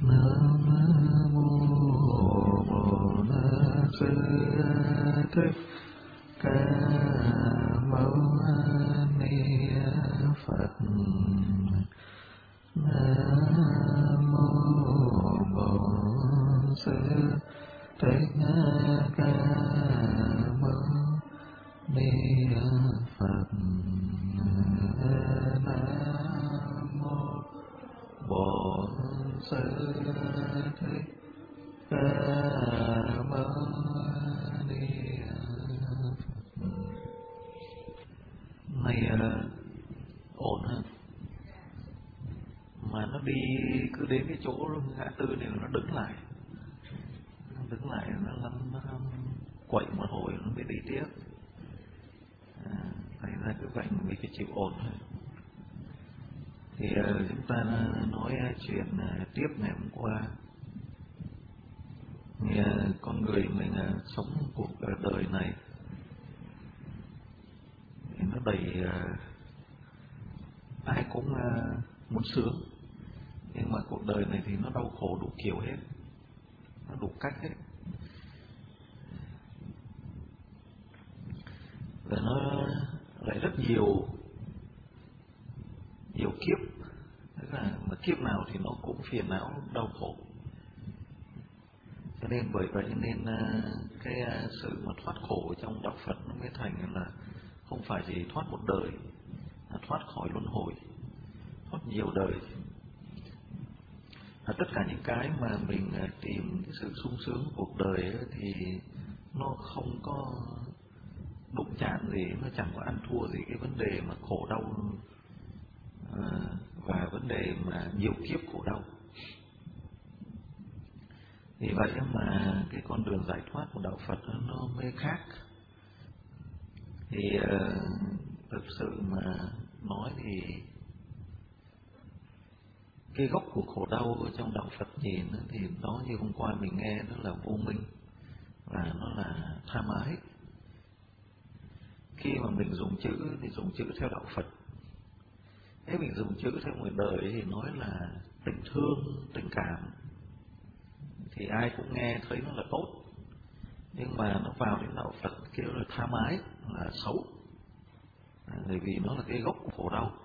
Nam mô Bổn Sư Thích Ca Mâu Ni Phật. Nam mô Bổn Sư Thích Ca Mâu Ni Phật. Nam mô Bổn Sư Thích Ca Mâu Ni Phật. Này ổn ha, mà nó đi cứ đến cái chỗ ngã tư này nó đứng lại, nó quậy một hồi nó mới đi tiếp. Thành ra cứ vậy mình phải chịu ổn thôi. Thì chúng ta nói chuyện tiếp ngày hôm qua. Thì con người mình sống cuộc đời này thì nó đầy ai cũng muốn sướng, nhưng mà cuộc đời này thì nó đau khổ đủ kiểu hết, nó đủ cách hết, và nó lại rất nhiều kiếp. Tức là mà kiếp nào thì nó cũng phiền não đau khổ. Cho nên bởi vậy nên cái sự mà thoát khổ trong đạo Phật nó mới thành là không phải chỉ thoát một đời, là thoát khỏi luân hồi, thoát nhiều đời. Tất cả những cái mà mình tìm cái sự sung sướng của cuộc đời ấy, thì nó không có đụng chạm gì, nó chẳng có ăn thua gì cái vấn đề mà khổ đau và vấn đề mà nhiều kiếp khổ đau. Vì vậy mà cái con đường giải thoát của đạo Phật nó mới khác. Thì thực sự mà nói thì cái gốc của khổ đau trong đạo Phật nhìn thì đó, như hôm qua mình nghe, đó là vô minh và nó là tham ái. Khi mà mình dùng chữ thì dùng chữ theo đạo Phật. Nếu mình dùng chữ theo người đời thì nói là tình thương, tình cảm, thì ai cũng nghe thấy nó là tốt. Nhưng mà nó vào đến đạo Phật kêu là tham ái, là xấu. Bởi vì nó là cái gốc của khổ đau.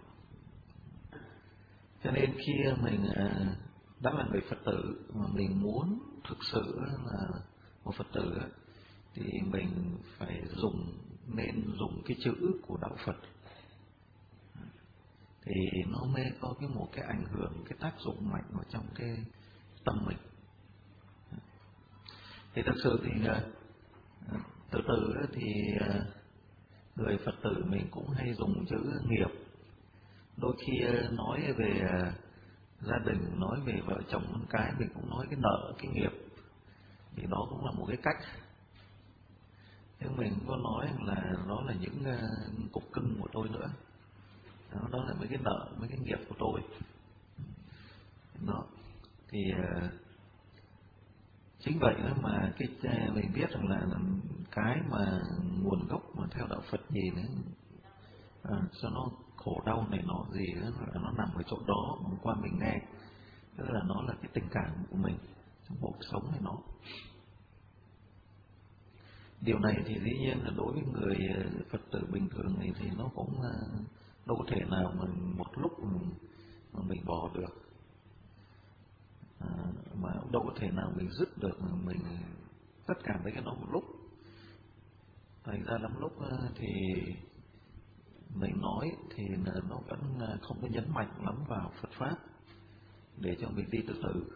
Cho nên khi mình đã là người Phật tử mà mình muốn thực sự là một Phật tử thì mình phải nên dùng cái chữ của đạo Phật, thì nó mới có một cái ảnh hưởng, cái tác dụng mạnh vào trong cái tâm mình. Thì thật sự thì từ từ thì người Phật tử mình cũng hay dùng chữ nghiệp. Đôi khi nói về gia đình, nói về vợ chồng con cái, mình cũng nói cái nợ, cái nghiệp. Thì đó cũng là một cái cách. Nhưng mình có nói là đó là những cục cưng của tôi nữa. Đó là mấy cái nợ, mấy cái nghiệp của tôi. Đó. Thì chính vậy đó mà mình biết rằng là cái mà nguồn gốc mà theo đạo Phật nhìn ấy, cho nó khổ đau này nọ gì đó, nó nằm ở chỗ đó. Hôm qua mình nghe, tức là nó là cái tình cảm của mình trong cuộc sống này nó. Điều này thì dĩ nhiên là đối với người Phật tử bình thường này thì nó cũng đâu có thể nào mà một lúc mà mình bỏ được, mà đâu có thể nào mình dứt được mình tất cả mấy cái đó một lúc. Thành ra lắm lúc thì mình nói thì nó vẫn không có nhấn mạnh lắm vào Phật Pháp, để cho mình đi từ từ.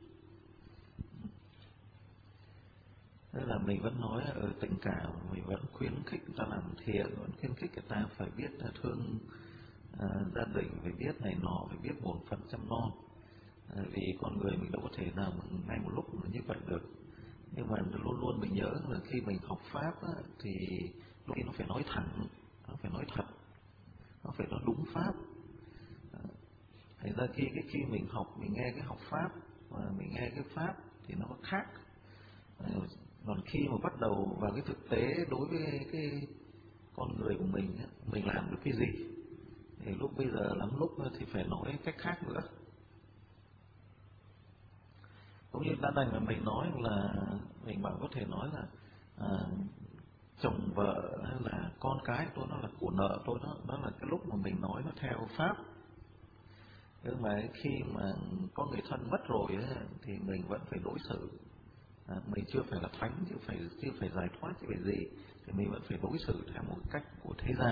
Thế là mình vẫn nói ở tình cảm, mình vẫn khuyến khích người ta làm thiện, vẫn khuyến khích người ta phải biết thương gia đình, phải biết này nọ, phải biết bổn phận chăm lo. Vì con người mình đâu có thể nào mà ngay một lúc như vậy được. Nhưng mà luôn luôn mình nhớ là khi mình học Pháp thì lúc nó phải nói thẳng, nó phải nói thật, nó phải nói đúng Pháp. Thành ra khi mình học, mình nghe cái học Pháp và mình nghe cái Pháp thì nó có khác. Còn khi mà bắt đầu vào cái thực tế đối với cái con người của mình làm được cái gì, thì lúc bây giờ lắm lúc thì phải nói cách khác nữa. cũng như đã đành là mình nói là mình bảo có thể nói là chồng vợ hay là con cái tôi nó là của nợ tôi, đó là cái lúc mà mình nói nó theo pháp. Nhưng mà khi mà có người thân mất rồi ấy, thì mình vẫn phải đối xử. Mình chưa phải là thánh, chưa phải giải thoát, chưa phải gì, thì mình vẫn phải đối xử theo một cách của thế gian.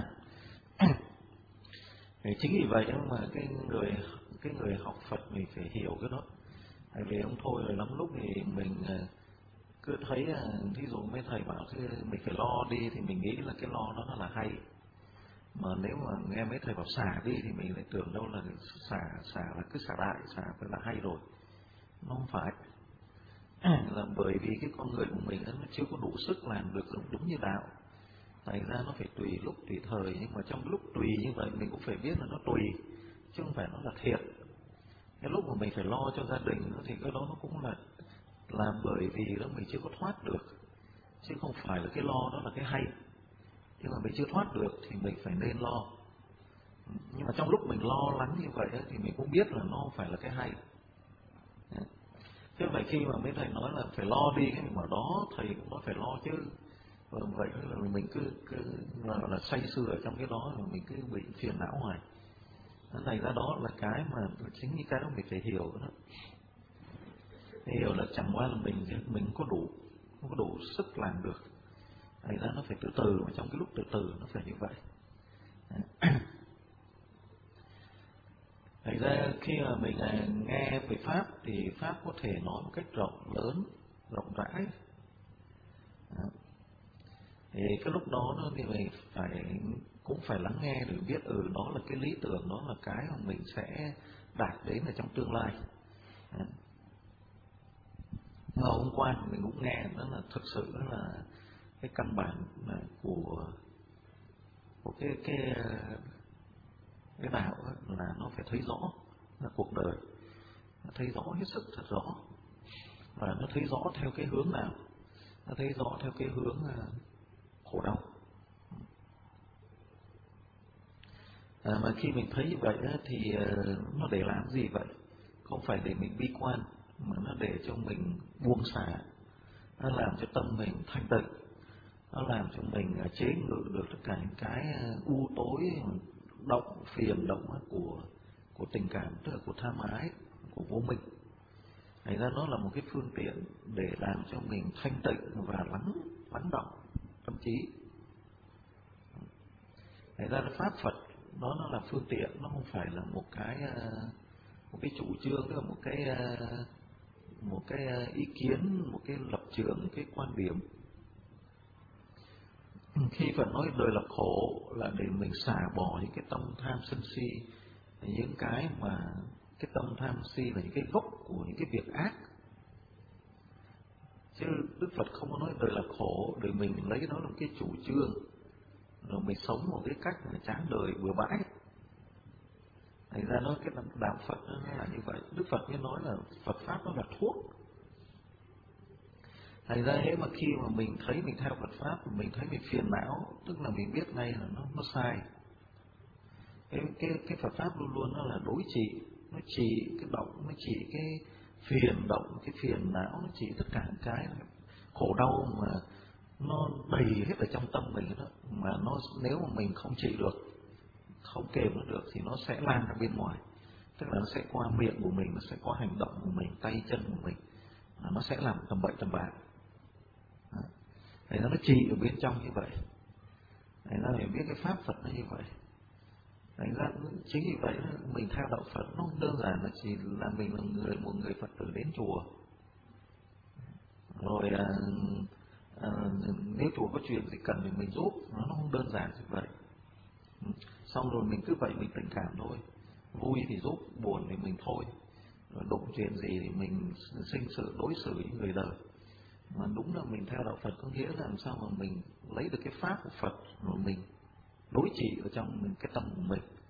Thì chính vì vậy mà cái người học Phật mình phải hiểu cái đó. Tại vì ông thôi rồi lắm lúc thì mình cứ thấy thí dụ mấy thầy bảo thì mình phải lo đi thì mình nghĩ là cái lo đó là hay. Mà nếu mà nghe mấy thầy bảo xả đi thì mình lại tưởng đâu là xả là cứ xả đại, xả phải là hay rồi. Nó không phải. Là bởi vì cái con người của mình nó chưa có đủ sức làm được đúng như đạo. Thành ra nó phải tùy lúc tùy thời, nhưng mà trong lúc tùy như vậy mình cũng phải biết là nó tùy, chứ không phải nó là thiệt. Cái lúc mà mình phải lo cho gia đình thì cái đó nó cũng là bởi vì đó mình chưa có thoát được, chứ không phải là cái lo đó là cái hay. Nhưng mà mình chưa thoát được thì mình phải nên lo. Nhưng mà trong lúc mình lo lắng như vậy thì mình cũng biết là nó không phải là cái hay. Chứ vậy khi mà mấy thầy nói là phải lo đi, cái mà đó thầy cũng nói phải lo chứ. Vậy là mình cứ là say sưa ở trong cái đó, rồi mình cứ bị phiền não hoài. Thành ra đó là cái mà chính những cái đó mình phải hiểu đó. Hiểu là chẳng qua là mình không có đủ sức làm được. Thành ra nó phải từ từ, mà trong cái lúc từ từ nó phải như vậy. Thành ra khi mà mình nghe về Pháp thì Pháp có thể nói một cách rộng lớn, rộng rãi. Thì cái lúc đó thì mình cũng phải lắng nghe để biết đó là cái lý tưởng, đó là cái mà mình sẽ đạt đến ở trong tương lai. Hôm qua mình cũng nghe đó là thực sự là cái căn bản của cái đạo là nó phải thấy rõ là cuộc đời, nó thấy rõ hết sức thật rõ, và nó thấy rõ theo cái hướng nào, nó thấy rõ theo cái hướng khổ đau. Mà khi mình thấy như vậy thì nó để làm gì vậy? Không phải để mình bi quan, mà nó để cho mình buông xả, nó làm cho tâm mình thanh tịnh, nó làm cho mình chế ngự được tất cả những cái u tối, động phiền động của tình cảm, tức là của tham ái, của vô minh. Thành ra nó là một cái phương tiện để làm cho mình thanh tịnh và lắng động tâm trí. Thành ra pháp Phật nó là phương tiện, nó không phải là một cái chủ trương, tức là một cái ý kiến, một cái lập trường, một cái quan điểm. Khi Phật nói đời là khổ là để mình xả bỏ những cái tâm tham sân si, những cái mà cái tâm tham si là những cái gốc của những cái việc ác. Chứ Đức Phật không có nói đời là khổ để mình lấy cái đó làm cái chủ trương, rồi mình sống một cái cách mà chán đời bừa bãi. Thành ra cái đạo Phật nó là như vậy. Đức Phật mới nói là Phật Pháp nó là thuốc. Thành ra nếu mà khi mà mình thấy mình theo Phật Pháp, mình thấy mình phiền não, tức là mình biết ngay là nó sai. Cái Phật Pháp luôn luôn nó là đối trị, nó trị cái động, nó trị cái phiền động, cái phiền não, nó trị tất cả cái khổ đau mà nó đầy hết ở trong tâm mình đó. Mà nếu mà mình không trị được, không kềm nó được thì nó sẽ lan ra bên ngoài. Tức là nó sẽ qua miệng của mình, nó sẽ qua hành động của mình, tay chân của mình, nó sẽ làm tầm bậy tầm bạ. Thế nó trị ở bên trong như vậy. Thế ra phải biết cái pháp Phật nó như vậy. Thành ra chính vì vậy mình theo đạo Phật nó không đơn giản là chỉ là mình là một người Phật tử đến chùa. Rồi nếu chùa có chuyện gì cần thì mình giúp, nó không đơn giản như vậy. Xong rồi mình cứ vậy mình tình cảm thôi, vui thì giúp, buồn thì mình thôi. Rồi đụng chuyện gì thì mình sinh sự đối xử với người đời. Mà đúng là mình theo đạo Phật có nghĩa là làm sao mà mình lấy được cái pháp của Phật rồi mình đối trị ở trong cái tâm của mình.